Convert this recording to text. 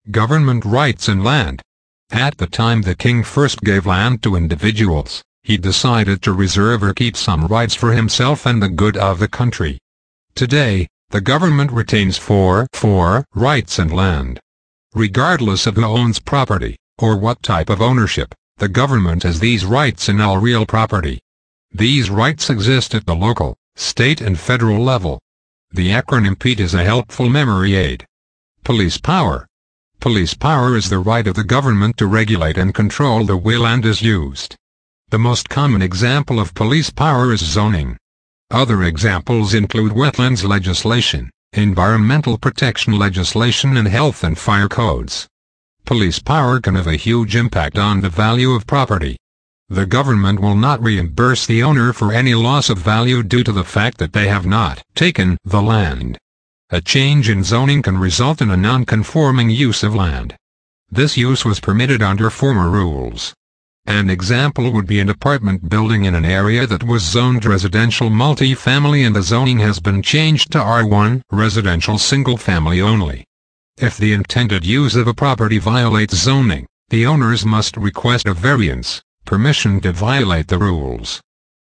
Government rights in land. At the time the king first gave land to individuals, he decided to reserve or keep some rights for himself and the good of the country. Today, the government retains four rights in land. Regardless of who owns property, or what type of ownership, the government has these rights in all real property. These rights exist at the local, state and federal level. The acronym PEAT is a helpful memory aid. Police power. Police power is the right of the government to regulate and control the way land is used. The most common example of police power is zoning. Other examples include wetlands legislation, environmental protection legislation and health and fire codes. Police power can have a huge impact on the value of property. The government will not reimburse the owner for any loss of value due to the fact that they have not taken the land. A change in zoning can result in a non-conforming use of land. This use was permitted under former rules. An example would be an apartment building in an area that was zoned residential multifamily and the zoning has been changed to R1, residential single-family only. If the intended use of a property violates zoning, the owners must request a variance, permission to violate the rules.